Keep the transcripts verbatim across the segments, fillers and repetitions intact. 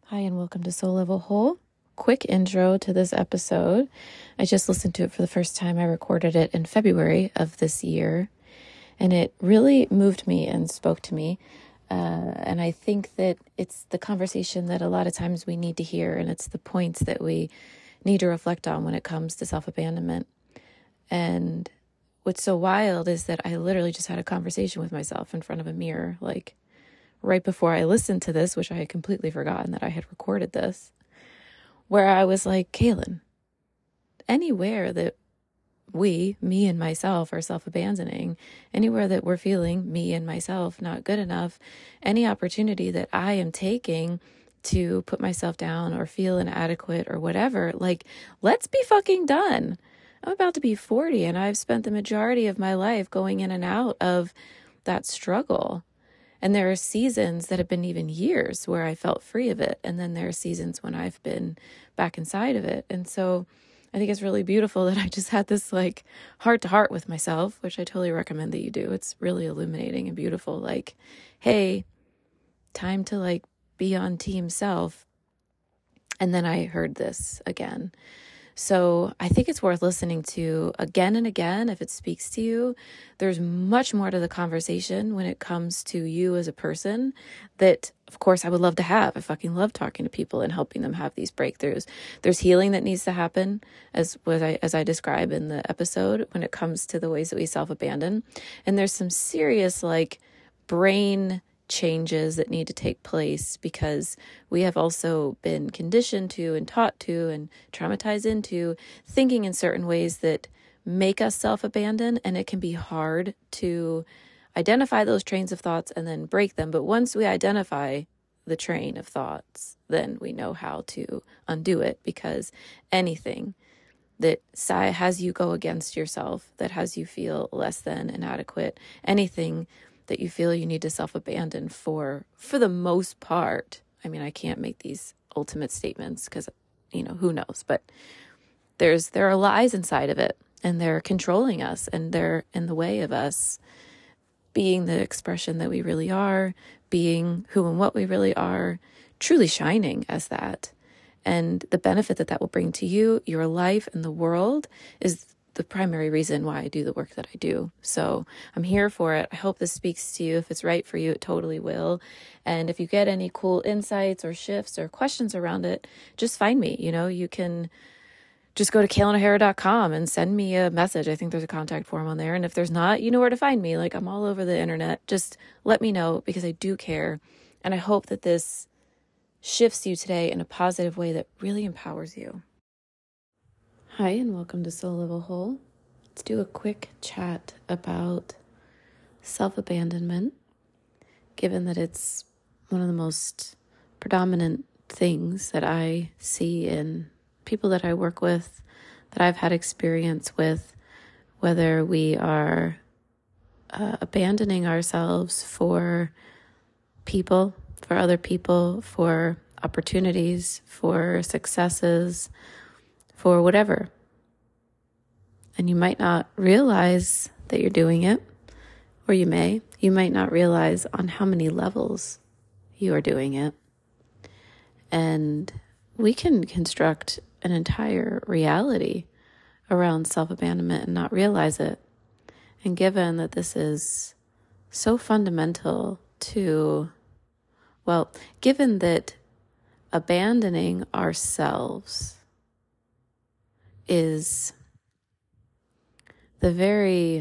Hi, and welcome to Soul Level Whole. Quick intro to this episode. I just listened to it for the first time. I recorded it in February of this year, and it really moved me and spoke to me. Uh, and I think that it's the conversation that a lot of times we need to hear, and it's the points that we need to reflect on when it comes to self-abandonment. And what's so wild is that I literally just had a conversation with myself in front of a mirror, like right before I listened to this, which I had completely forgotten that I had recorded this, where I was like, Kaylin, anywhere that we, me and myself, are self-abandoning, anywhere that we're feeling me and myself not good enough, any opportunity that I am taking to put myself down or feel inadequate or whatever, like, let's be fucking done. I'm about to be forty, and I've spent the majority of my life going in and out of that struggle. And there are seasons that have been even years where I felt free of it. And then there are seasons when I've been back inside of it. And so I think it's really beautiful that I just had this like heart to heart with myself, which I totally recommend that you do. It's really illuminating and beautiful. Like, hey, time to like be on team self. And then I heard this again. So I think it's worth listening to again and again if it speaks to you. There's much more to the conversation when it comes to you as a person that, of course, I would love to have. I fucking love talking to people and helping them have these breakthroughs. There's healing that needs to happen, as was I as I describe in the episode, when it comes to the ways that we self-abandon. And there's some serious like brain changes that need to take place because we have also been conditioned to and taught to and traumatized into thinking in certain ways that make us self-abandon, and it can be hard to identify those trains of thoughts and then break them. But once we identify the train of thoughts, then we know how to undo it, because anything that has you go against yourself, that has you feel less than inadequate, anything that you feel you need to self-abandon for, for the most part. I mean, I can't make these ultimate statements because, you know, who knows, but there's, there are lies inside of it, and they're controlling us, and they're in the way of us being the expression that we really are, being who and what we really are, truly shining as that. And the benefit that that will bring to you, your life, and the world is the primary reason why I do the work that I do. So I'm here for it. I hope this speaks to you. If it's right for you, it totally will. And if you get any cool insights or shifts or questions around it, just find me. You know, you can just go to kaylin o'hara dot com and send me a message. I think there's a contact form on there. And if there's not, you know where to find me. Like, I'm all over the internet. Just let me know, because I do care. And I hope that this shifts you today in a positive way that really empowers you. Hi, and welcome to Soul Level Whole. Let's do a quick chat about self-abandonment, given that it's one of the most predominant things that I see in people that I work with, that I've had experience with, whether we are uh, abandoning ourselves for people, for other people, for opportunities, for successes, for whatever. And you might not realize that you're doing it, or you may. You might not realize on how many levels you are doing it. And we can construct an entire reality around self-abandonment and not realize it. And given that this is so fundamental to, well, given that abandoning ourselves is the very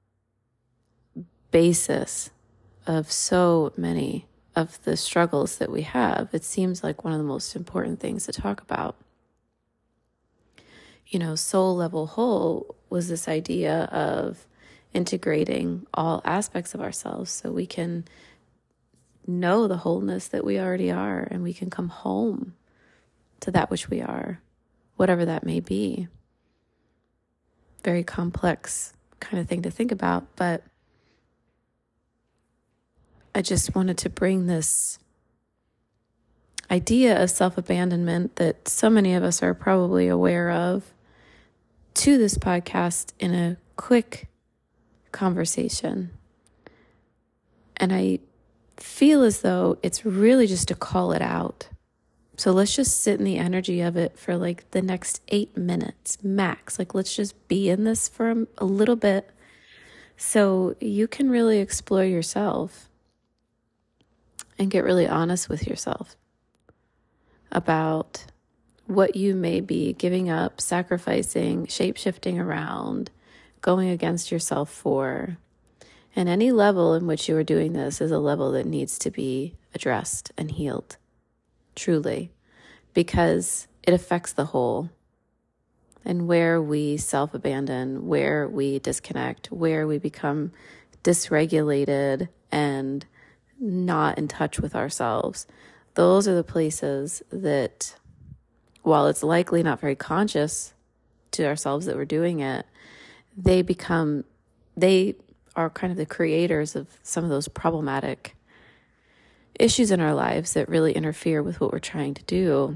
basis of so many of the struggles that we have, it seems like one of the most important things to talk about. You know, soul level whole was this idea of integrating all aspects of ourselves so we can know the wholeness that we already are, and we can come home to that which we are, whatever that may be. Very complex kind of thing to think about, but I just wanted to bring this idea of self-abandonment that so many of us are probably aware of to this podcast in a quick conversation. And I feel as though it's really just to call it out So let's just sit in the energy of it for like the next eight minutes max. Like, let's just be in this for a, a little bit so you can really explore yourself and get really honest with yourself about what you may be giving up, sacrificing, shape-shifting around, going against yourself for. And any level in which you are doing this is a level that needs to be addressed and healed. Truly, because it affects the whole. And where we self-abandon, where we disconnect, where we become dysregulated and not in touch with ourselves, those are the places that, while it's likely not very conscious to ourselves that we're doing it, they become, they are kind of the creators of some of those problematic issues in our lives that really interfere with what we're trying to do.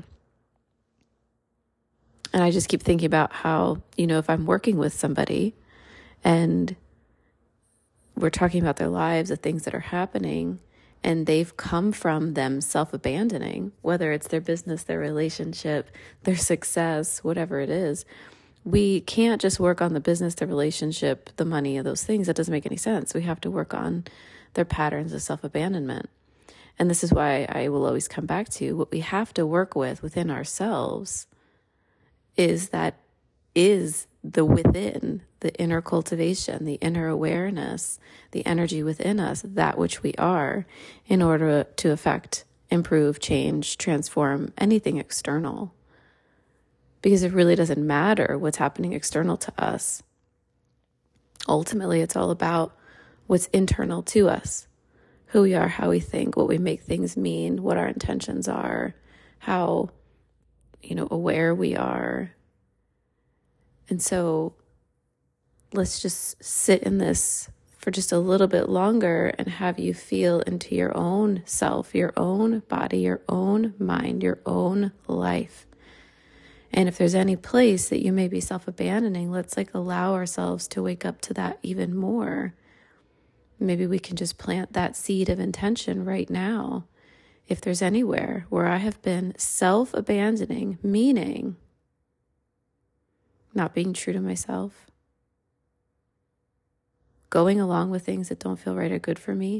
And I just keep thinking about how, you know, if I'm working with somebody and we're talking about their lives, the things that are happening, and they've come from them self-abandoning, whether it's their business, their relationship, their success, whatever it is, we can't just work on the business, the relationship, the money, those things. That doesn't make any sense. We have to work on their patterns of self-abandonment. And this is why I will always come back to what we have to work with within ourselves is that is the within, the inner cultivation, the inner awareness, the energy within us, that which we are, in order to affect, improve, change, transform anything external. Because it really doesn't matter what's happening external to us. Ultimately, it's all about what's internal to us. Who we are, how we think, what we make things mean, what our intentions are, how, you know, aware we are. And so let's just sit in this for just a little bit longer and have you feel into your own self, your own body, your own mind, your own life. And if there's any place that you may be self-abandoning, let's like allow ourselves to wake up to that even more. Maybe we can just plant that seed of intention right now. If there's anywhere where I have been self-abandoning, meaning not being true to myself, going along with things that don't feel right or good for me,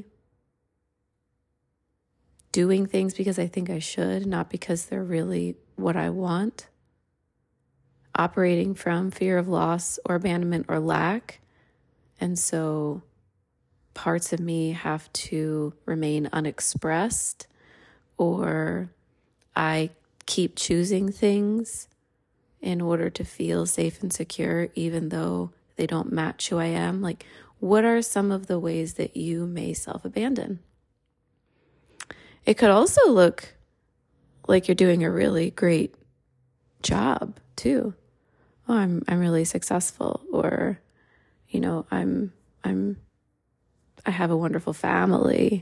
doing things because I think I should, not because they're really what I want, operating from fear of loss or abandonment or lack, and so parts of me have to remain unexpressed, or I keep choosing things in order to feel safe and secure, even though they don't match who I am. Like, what are some of the ways that you may self-abandon? It could also look like you're doing a really great job too. Oh, I'm I'm really successful, or, you know, I'm I'm I have a wonderful family,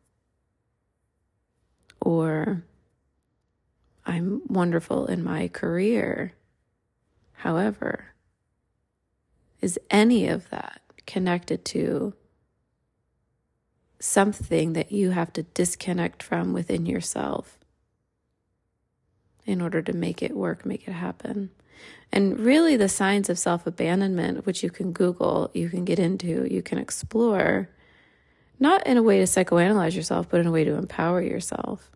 or I'm wonderful in my career. However, is any of that connected to something that you have to disconnect from within yourself in order to make it work, make it happen? And really the signs of self-abandonment, which you can Google, you can get into, you can explore, not in a way to psychoanalyze yourself, but in a way to empower yourself.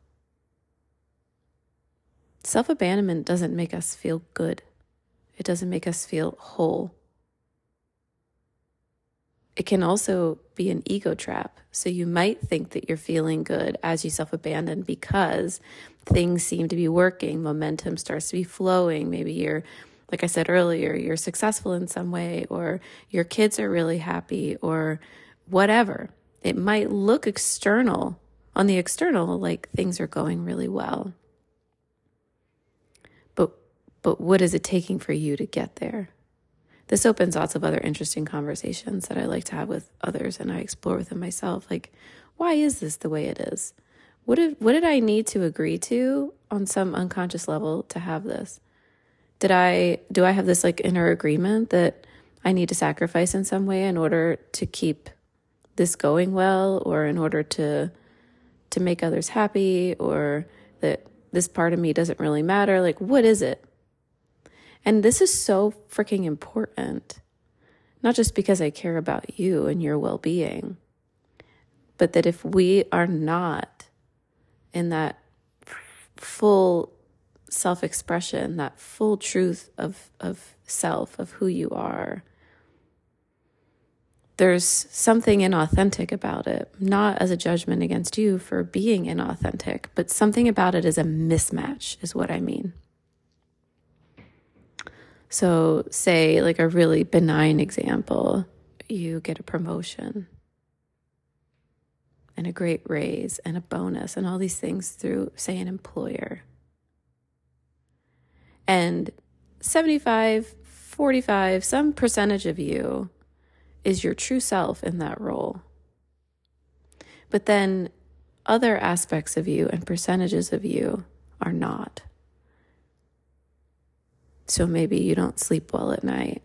Self-abandonment doesn't make us feel good. It doesn't make us feel whole. It can also be an ego trap. So you might think that you're feeling good as you self-abandon because things seem to be working, momentum starts to be flowing. Maybe you're, like I said earlier, you're successful in some way, or your kids are really happy, or whatever. It might look external, on the external, like things are going really well. But but what is it taking for you to get there? This opens lots of other interesting conversations that I like to have with others, and I explore within myself. Like, why is this the way it is? What did what did I need to agree to on some unconscious level to have this? Did I do I have this like inner agreement that I need to sacrifice in some way in order to keep this going well, or in order to to make others happy, or that this part of me doesn't really matter. Like, what is it? And this is so freaking important, not just because I care about you and your well-being, but that if we are not in that full self-expression, that full truth of, of self, of who you are, there's something inauthentic about it, not as a judgment against you for being inauthentic, but something about it is a mismatch, is what I mean. So say, like a really benign example, you get a promotion and a great raise and a bonus and all these things through, say, an employer. And seventy-five, forty-five, some percentage of you is your true self in that role. But then other aspects of you and percentages of you are not. So maybe you don't sleep well at night.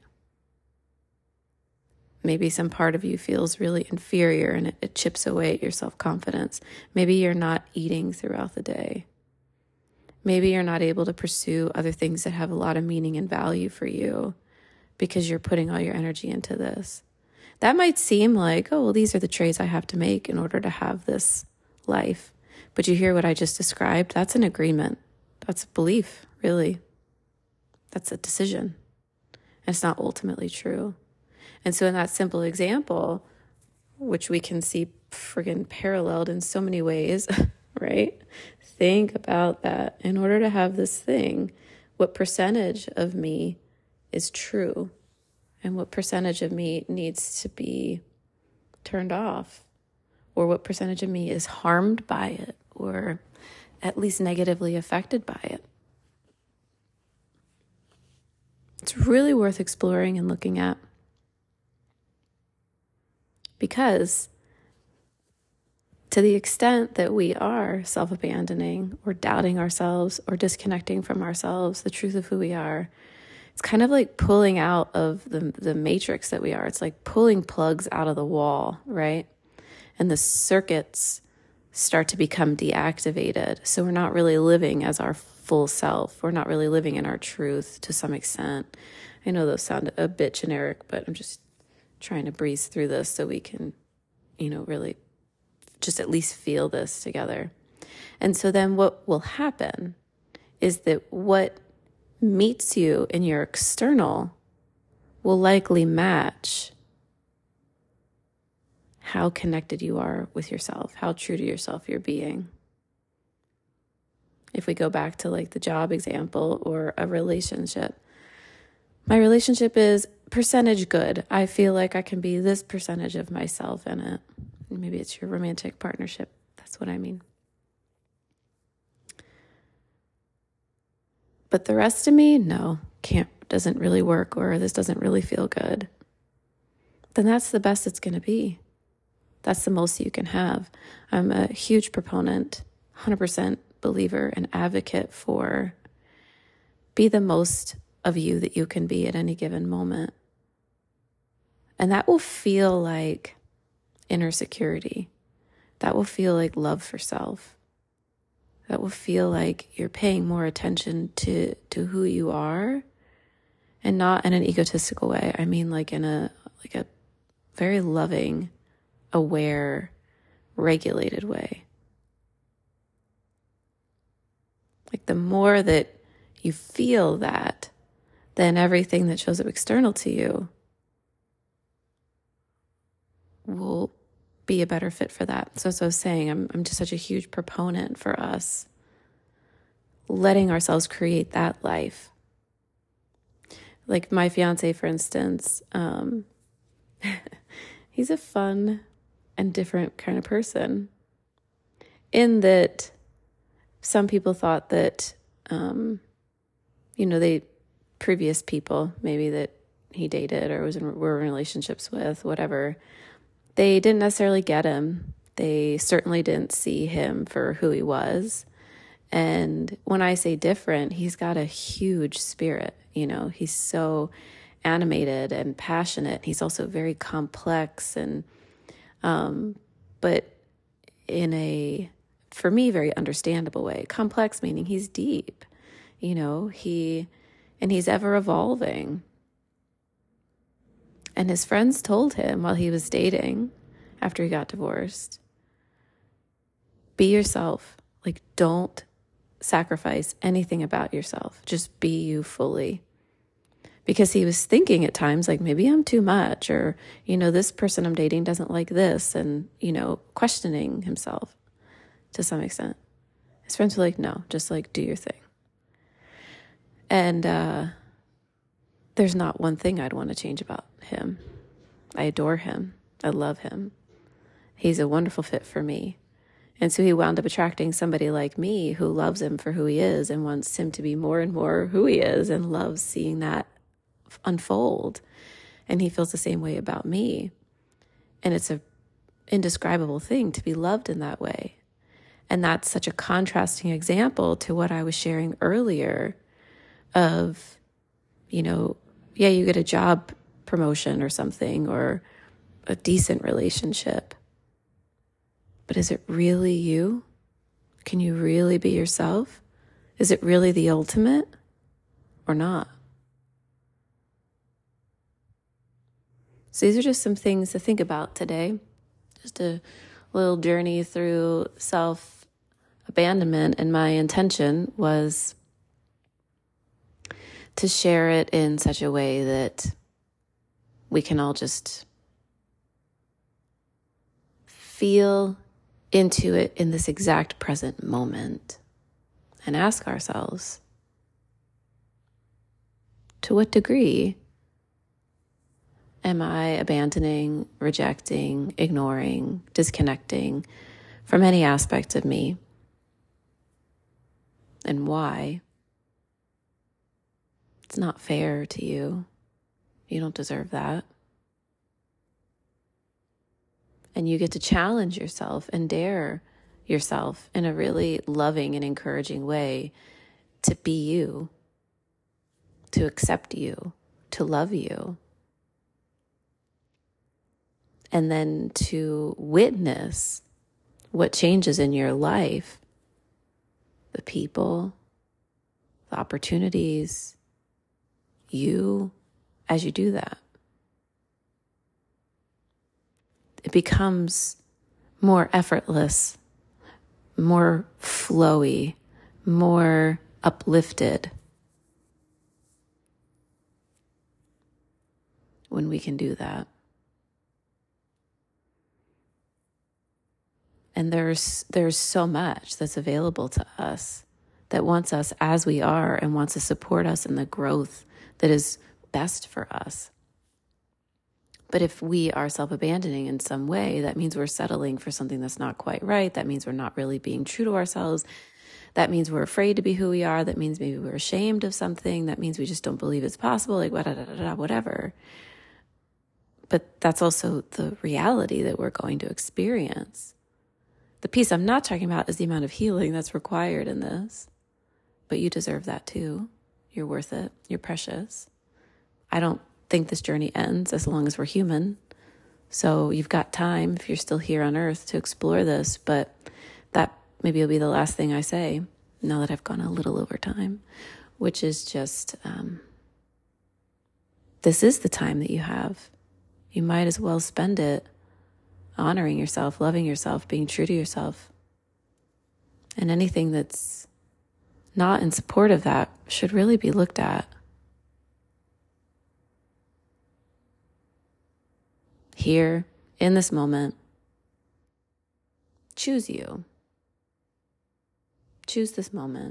Maybe some part of you feels really inferior and it, it chips away at your self-confidence. Maybe you're not eating throughout the day. Maybe you're not able to pursue other things that have a lot of meaning and value for you because you're putting all your energy into this. That might seem like, oh, well, these are the trades I have to make in order to have this life. But you hear what I just described? That's an agreement. That's a belief, really. That's a decision. And it's not ultimately true. And so in that simple example, which we can see friggin' paralleled in so many ways, right? Think about that. In order to have this thing, what percentage of me is true? And what percentage of me needs to be turned off? Or what percentage of me is harmed by it? Or at least negatively affected by it? It's really worth exploring and looking at. Because to the extent that we are self-abandoning or doubting ourselves or disconnecting from ourselves, the truth of who we are, it's kind of like pulling out of the, the matrix that we are. It's like pulling plugs out of the wall, right? And the circuits start to become deactivated. So we're not really living as our full self. We're not really living in our truth to some extent. I know those sound a bit generic, but I'm just trying to breeze through this so we can, you know, really just at least feel this together. And so then what will happen is that what meets you in your external will likely match how connected you are with yourself, how true to yourself you're being. If we go back to like the job example or a relationship, my relationship is percentage good. I feel like I can be this percentage of myself in it. Maybe it's your romantic partnership. That's what I mean. But the rest of me, no, can't, doesn't really work, or this doesn't really feel good. Then that's the best it's going to be. That's the most you can have. I'm a huge proponent, one hundred percent believer and advocate for be the most of you that you can be at any given moment. And that will feel like inner security. That will feel like love for self. That will feel like you're paying more attention to, to who you are, and not in an egotistical way. I mean like in a like a very loving, aware, regulated way. Like the more that you feel that, then everything that shows up external to you will be a better fit for that. So as I was saying, I'm I'm just such a huge proponent for us letting ourselves create that life. Like my fiance, for instance, um, he's a fun and different kind of person in that some people thought that, um, you know, they previous people maybe that he dated or was in, were in relationships with, whatever, they didn't necessarily get him. They certainly didn't see him for who he was. And when I say different, he's got a huge spirit. You know, he's so animated and passionate. He's also very complex and, um, but in a for me, very understandable way. Complex meaning he's deep, you know, he, and he's ever evolving. And his friends told him while he was dating, after he got divorced, be yourself. Like, don't sacrifice anything about yourself. Just be you fully. Because he was thinking at times, like, maybe I'm too much, or, you know, this person I'm dating doesn't like this, and, you know, questioning himself to some extent. His friends were like, no, just like do your thing. And uh, there's not one thing I'd want to change about him. I adore him. I love him. He's a wonderful fit for me. And so he wound up attracting somebody like me who loves him for who he is and wants him to be more and more who he is and loves seeing that unfold. And he feels the same way about me. And it's an indescribable thing to be loved in that way. And that's such a contrasting example to what I was sharing earlier of, you know, yeah, you get a job promotion or something, or a decent relationship. But is it really you? Can you really be yourself? Is it really the ultimate or not? So these are just some things to think about today. Just a little journey through self-abandonment. And my intention was to share it in such a way that we can all just feel into it in this exact present moment and ask ourselves, to what degree am I abandoning, rejecting, ignoring, disconnecting from any aspect of me? And why? It's not fair to you. You don't deserve that. And you get to challenge yourself and dare yourself in a really loving and encouraging way to be you, to accept you, to love you. And then to witness what changes in your life, the people, the opportunities, you, as you do that. It becomes more effortless, more flowy, more uplifted when we can do that. And there's there's so much that's available to us that wants us as we are and wants to support us in the growth that is best for us. But if we are self-abandoning in some way, that means we're settling for something that's not quite right. That means we're not really being true to ourselves. That means we're afraid to be who we are. That means maybe we're ashamed of something. That means we just don't believe it's possible, like whatever. But that's also the reality that we're going to experience. The piece I'm not talking about is the amount of healing that's required in this. But you deserve that too. You're worth it. You're precious. I don't think this journey ends as long as we're human. So you've got time, if you're still here on earth, to explore this. But that maybe will be the last thing I say, now that I've gone a little over time, which is just, um, this is the time that you have. You might as well spend it honoring yourself, loving yourself, being true to yourself. And anything that's not in support of that should really be looked at. Here, in this moment, choose you. Choose this moment.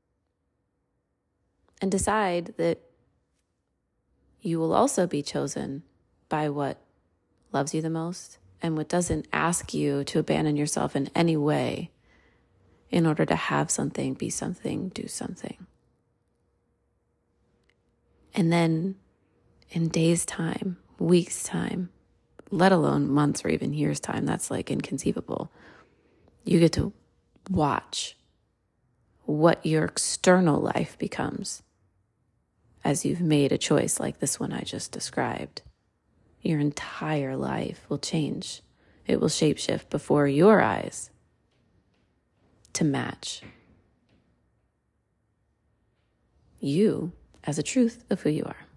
And decide that you will also be chosen by what loves you the most and what doesn't ask you to abandon yourself in any way in order to have something, be something, do something. And then in days' time, weeks' time, let alone months or even years' time, that's like inconceivable. You get to watch what your external life becomes as you've made a choice like this one I just described. Your entire life will change. It will shapeshift before your eyes. to match you as a truth of who you are.